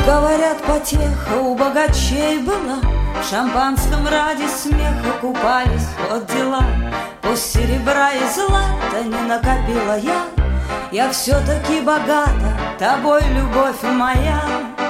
Говорят, потеха у богачей была, в шампанском ради смеха купались, вот дела. Пусть серебра и злата не накопила я все-таки богата, тобой, любовь моя.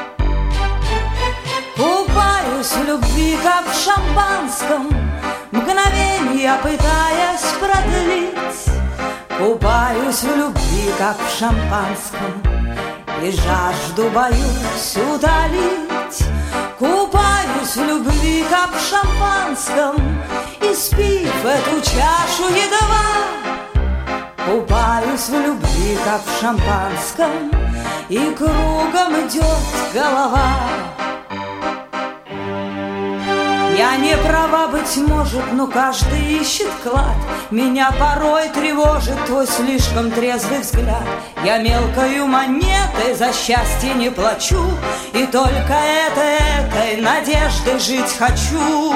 Купаюсь в любви, как в шампанском, мгновенья пытаясь продлить. Купаюсь в любви, как в шампанском, и жажду боюсь утолить. Купаюсь в любви, как в шампанском, и спив эту чашу едва. Купаюсь в любви, как в шампанском, и кругом идет голова. Я не права, быть может, но каждый ищет клад. Меня порой тревожит твой слишком трезвый взгляд. Я мелкою монетой за счастье не плачу, и только этой надеждой жить хочу.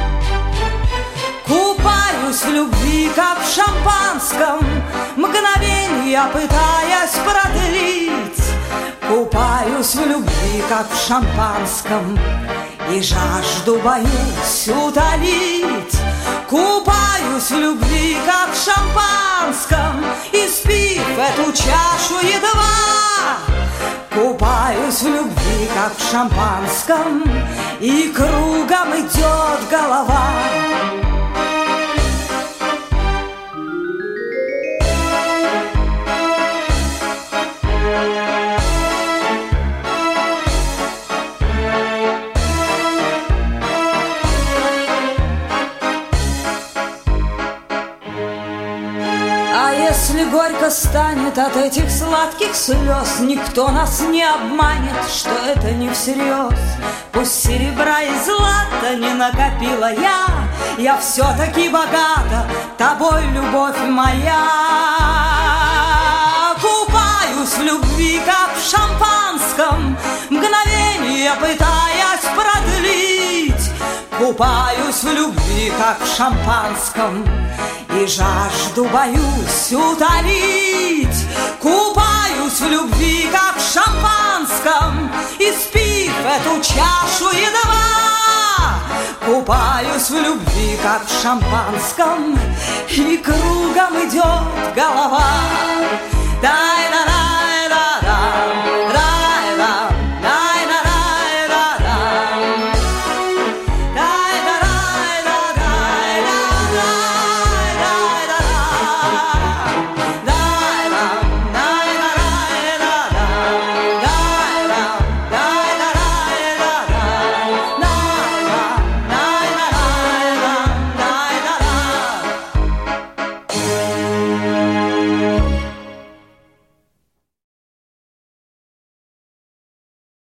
Купаюсь в любви, как в шампанском, мгновенья пытаясь продлить. Купаюсь в любви, как в шампанском, и жажду боюсь утолить. Купаюсь в любви, как в шампанском, и спив эту чашу едва. Купаюсь в любви, как в шампанском, и кругом идет голова. Если горько станет от этих сладких слез, никто нас не обманет, что это не всерьез. Пусть серебра и злата не накопила я все-таки богата, тобой, любовь моя. Купаюсь в любви, как в шампанском, мгновенья пытаясь продлить. Купаюсь в любви, как в шампанском, и жажду боюсь утолить. Купаюсь в любви, как в шампанском, и спив эту чашу едва. Купаюсь в любви, как в шампанском, и кругом идет голова.